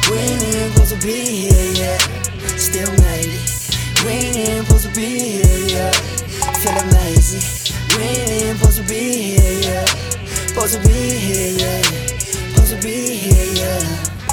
We ain't supposed to be here yet, still made it. We ain't supposed to be here yet, feel amazing. We ain't supposed to be here yet, supposed to be here yet, supposed to be here yet.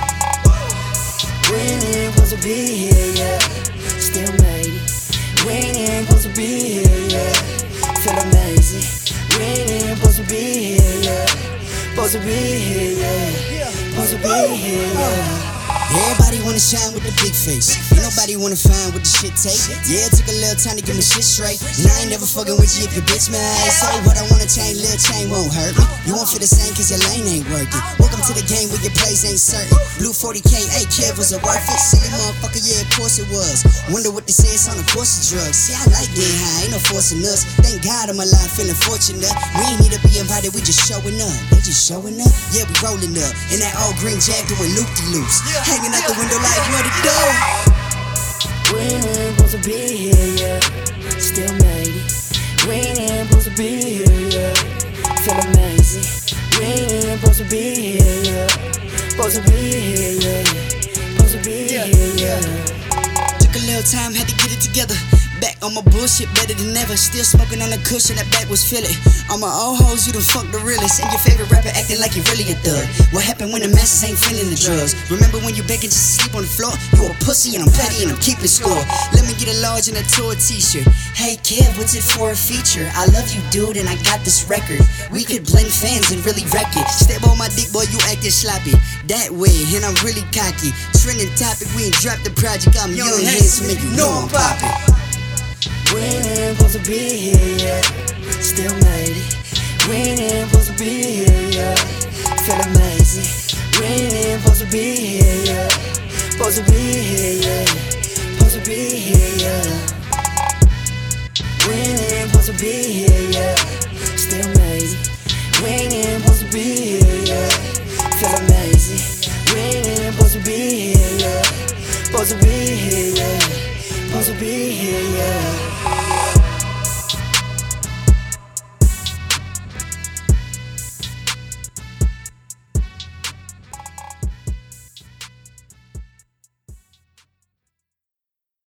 We ain't supposed to be here yet, still made it. We ain't supposed to be here yet, feel amazing. We ain't supposed to be here yet, supposed to be here yet, supposed to be here yet. Everybody wanna shine with the big face. Ain't nobody wanna find what the shit take. Yeah, it took a little time to get my shit straight. And I ain't never fucking with you if your bitch mad. Say what I wanna change, little chain won't hurt me. You won't feel the same cause your lane ain't working. Welcome to the game where your plays ain't certain. Blue 40K, hey kid, was it worth it? Silly motherfucker, yeah, of course it was. Wonder what they say, it's on the course of drugs. See, I like getting high, ain't no forcing us. Thank God I'm alive, feeling fortunate. We ain't need to be invited, we just showing up. They just showing up? Yeah, we rolling up. In that old green jack doing loop-de-loops. Hanging out the window like what it do. We ain't supposed to be here yet, still made it. We ain't supposed to be here yet, feel amazing. We ain't supposed to be here yet, supposed to be here yet, supposed to be here yet. Took a little time, had to get it together. Back on my bullshit, better than ever. Still smoking on the cushion, that back was filling. On my old hoes, you done fucked the realest. And your favorite rapper acting like you really a thug. What happened when the masses ain't feeling the drugs? Remember when you begging just to sleep on the floor? You a pussy and I'm petty and I'm keeping score. Let me get a large and a tour t-shirt. Hey Kev, what's it for a feature? I love you dude and I got this record. We could blend fans and really wreck it. Step on my dick boy, you acting sloppy. That way, and I'm really cocky. Trending topic, we ain't dropped the project. I'm young handsome and you know I'm poppin'. We ain't supposed to be here yet, still made it. We ain't supposed to be here yet, feel amazing. We ain't supposed to be here yet, supposed to be here yet, supposed to be here yet. We ain't supposed to be here